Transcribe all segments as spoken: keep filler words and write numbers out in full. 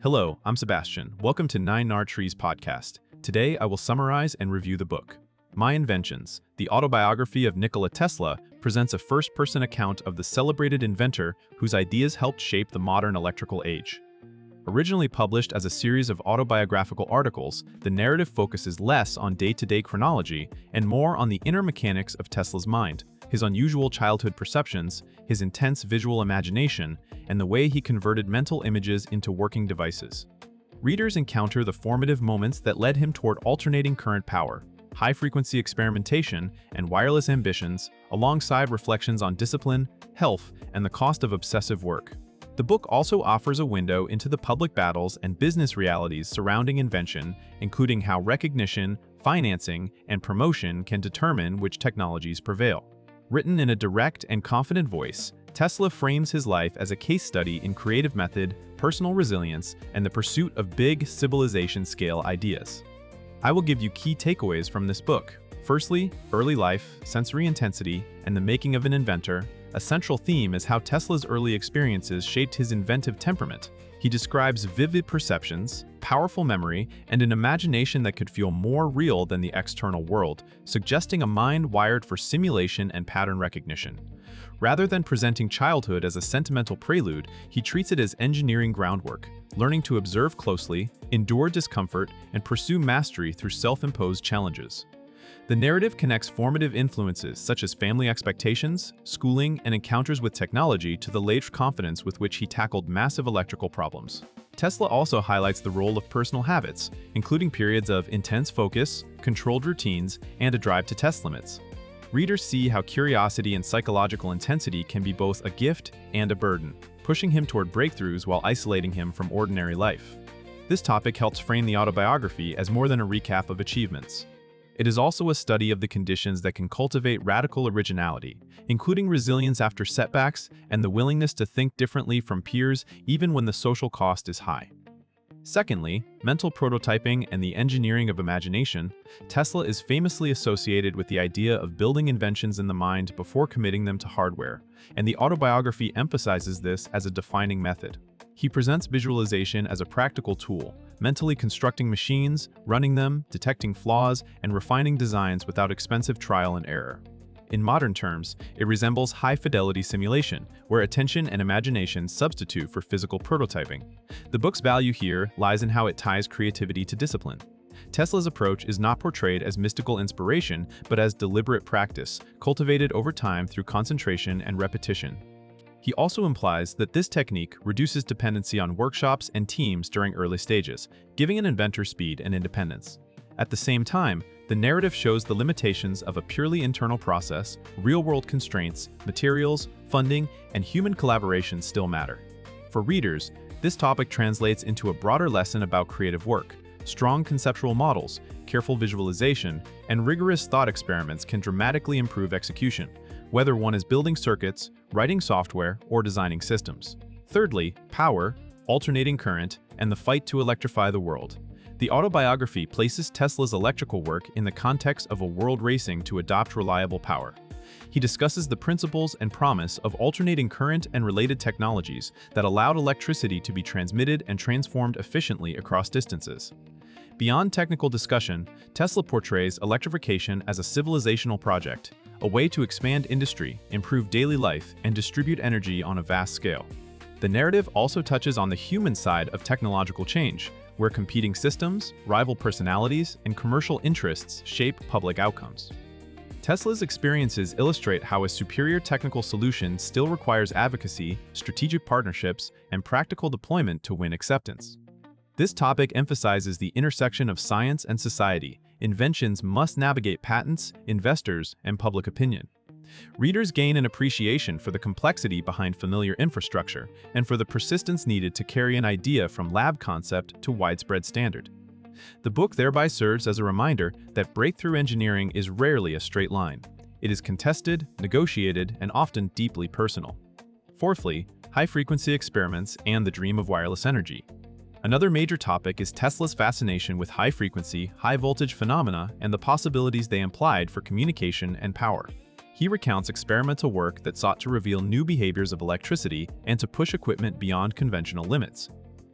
Hello, I'm Sebastian. Welcome to Nine Nar Trees podcast. Today, I will summarize and review the book. My Inventions, the autobiography of Nikola Tesla, presents a first-person account of the celebrated inventor whose ideas helped shape the modern electrical age. Originally published as a series of autobiographical articles, the narrative focuses less on day-to-day chronology and more on the inner mechanics of Tesla's mind, his unusual childhood perceptions, his intense visual imagination, and the way he converted mental images into working devices. Readers encounter the formative moments that led him toward alternating current power, high-frequency experimentation, and wireless ambitions, alongside reflections on discipline, health, and the cost of obsessive work. The book also offers a window into the public battles and business realities surrounding invention, including how recognition, financing, and promotion can determine which technologies prevail. Written in a direct and confident voice, Tesla frames his life as a case study in creative method, personal resilience, and the pursuit of big civilization-scale ideas. I will give you key takeaways from this book. Firstly, early life, sensory intensity, and the making of an inventor. A central theme is how Tesla's early experiences shaped his inventive temperament. He describes vivid perceptions, powerful memory, and an imagination that could feel more real than the external world, suggesting a mind wired for simulation and pattern recognition. Rather than presenting childhood as a sentimental prelude, he treats it as engineering groundwork, learning to observe closely, endure discomfort, and pursue mastery through self-imposed challenges. The narrative connects formative influences such as family expectations, schooling, and encounters with technology to the latent confidence with which he tackled massive electrical problems. Tesla also highlights the role of personal habits, including periods of intense focus, controlled routines, and a drive to test limits. Readers see how curiosity and psychological intensity can be both a gift and a burden, pushing him toward breakthroughs while isolating him from ordinary life. This topic helps frame the autobiography as more than a recap of achievements. It is also a study of the conditions that can cultivate radical originality, including resilience after setbacks and the willingness to think differently from peers even when the social cost is high. Secondly, mental prototyping and the engineering of imagination. Tesla is famously associated with the idea of building inventions in the mind before committing them to hardware, and the autobiography emphasizes this as a defining method. He presents visualization as a practical tool, mentally constructing machines, running them, detecting flaws, and refining designs without expensive trial and error. In modern terms, it resembles high-fidelity simulation, where attention and imagination substitute for physical prototyping. The book's value here lies in how it ties creativity to discipline. Tesla's approach is not portrayed as mystical inspiration, but as deliberate practice, cultivated over time through concentration and repetition. He also implies that this technique reduces dependency on workshops and teams during early stages, giving an inventor speed and independence. At the same time, the narrative shows the limitations of a purely internal process. Real-world constraints, materials, funding, and human collaboration still matter. For readers, this topic translates into a broader lesson about creative work. Strong conceptual models, careful visualization, and rigorous thought experiments can dramatically improve execution, whether one is building circuits, writing software, or designing systems. Thirdly, power, alternating current, and the fight to electrify the world. The autobiography places Tesla's electrical work in the context of a world racing to adopt reliable power. He discusses the principles and promise of alternating current and related technologies that allowed electricity to be transmitted and transformed efficiently across distances. Beyond technical discussion, Tesla portrays electrification as a civilizational project, a way to expand industry, improve daily life, and distribute energy on a vast scale. The narrative also touches on the human side of technological change, where competing systems, rival personalities, and commercial interests shape public outcomes. Tesla's experiences illustrate how a superior technical solution still requires advocacy, strategic partnerships, and practical deployment to win acceptance. This topic emphasizes the intersection of science and society. Inventions must navigate patents, investors, and public opinion. Readers gain an appreciation for the complexity behind familiar infrastructure and for the persistence needed to carry an idea from lab concept to widespread standard. The book thereby serves as a reminder that breakthrough engineering is rarely a straight line. It is contested, negotiated, and often deeply personal. Fourthly, high-frequency experiments and the dream of wireless energy. Another major topic is Tesla's fascination with high-frequency, high-voltage phenomena and the possibilities they implied for communication and power. He recounts experimental work that sought to reveal new behaviors of electricity and to push equipment beyond conventional limits.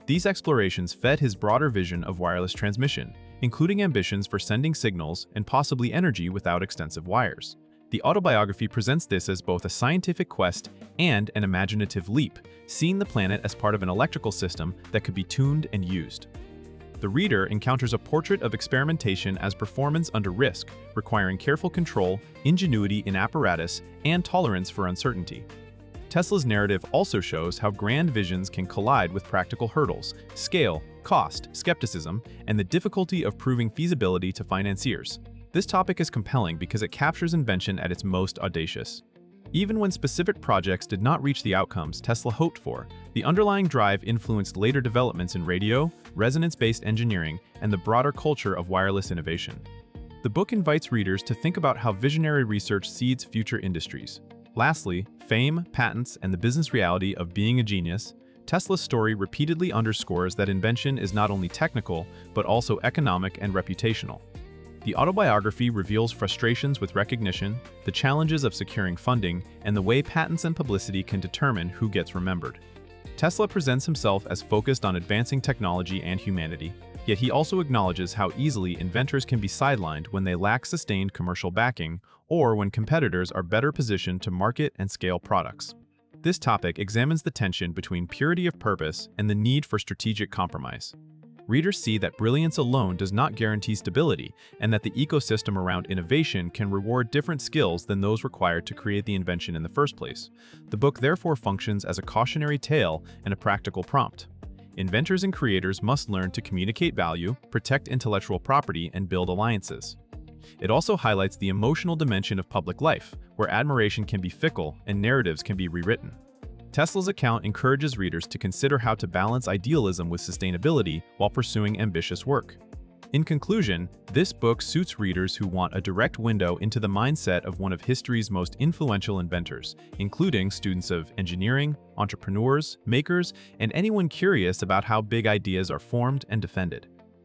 These explorations fed his broader vision of wireless transmission, including ambitions for sending signals and possibly energy without extensive wires. The autobiography presents this as both a scientific quest and an imaginative leap, seeing the planet as part of an electrical system that could be tuned and used. The reader encounters a portrait of experimentation as performance under risk, requiring careful control, ingenuity in apparatus, and tolerance for uncertainty. Tesla's narrative also shows how grand visions can collide with practical hurdles, scale, cost, skepticism, and the difficulty of proving feasibility to financiers. This topic is compelling because it captures invention at its most audacious. Even when specific projects did not reach the outcomes Tesla hoped for, the underlying drive influenced later developments in radio, resonance-based engineering, and the broader culture of wireless innovation. The book invites readers to think about how visionary research seeds future industries. Lastly, fame, patents, and the business reality of being a genius, Tesla's story repeatedly underscores that invention is not only technical, but also economic and reputational. The autobiography reveals frustrations with recognition, the challenges of securing funding, and the way patents and publicity can determine who gets remembered. Tesla presents himself as focused on advancing technology and humanity, yet he also acknowledges how easily inventors can be sidelined when they lack sustained commercial backing or when competitors are better positioned to market and scale products. This topic examines the tension between purity of purpose and the need for strategic compromise. Readers see that brilliance alone does not guarantee stability, and that the ecosystem around innovation can reward different skills than those required to create the invention in the first place. The book therefore functions as a cautionary tale and a practical prompt. Inventors and creators must learn to communicate value, protect intellectual property, and build alliances. It also highlights the emotional dimension of public life, where admiration can be fickle and narratives can be rewritten. Tesla's account encourages readers to consider how to balance idealism with sustainability while pursuing ambitious work. In conclusion, this book suits readers who want a direct window into the mindset of one of history's most influential inventors, including students of engineering, entrepreneurs, makers, and anyone curious about how big ideas are formed and defended.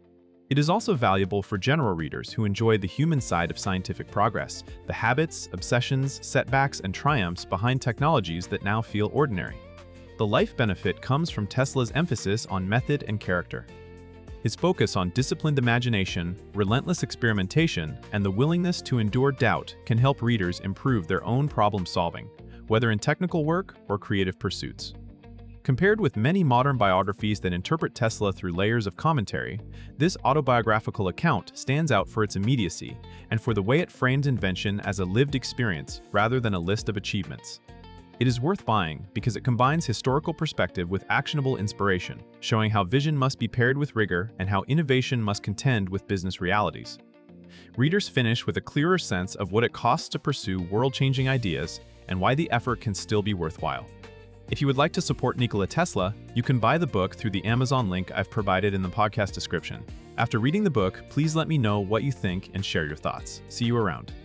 It is also valuable for general readers who enjoy the human side of scientific progress, the habits, obsessions, setbacks, and triumphs behind technologies that now feel ordinary. The life benefit comes from Tesla's emphasis on method and character. His focus on disciplined imagination, relentless experimentation, and the willingness to endure doubt can help readers improve their own problem-solving, whether in technical work or creative pursuits. Compared with many modern biographies that interpret Tesla through layers of commentary, this autobiographical account stands out for its immediacy and for the way it frames invention as a lived experience rather than a list of achievements. It is worth buying because it combines historical perspective with actionable inspiration, showing how vision must be paired with rigor and how innovation must contend with business realities. Readers finish with a clearer sense of what it costs to pursue world-changing ideas and why the effort can still be worthwhile. If you would like to support Nikola Tesla, you can buy the book through the Amazon link I've provided in the podcast description. After reading the book, please let me know what you think and share your thoughts. See you around.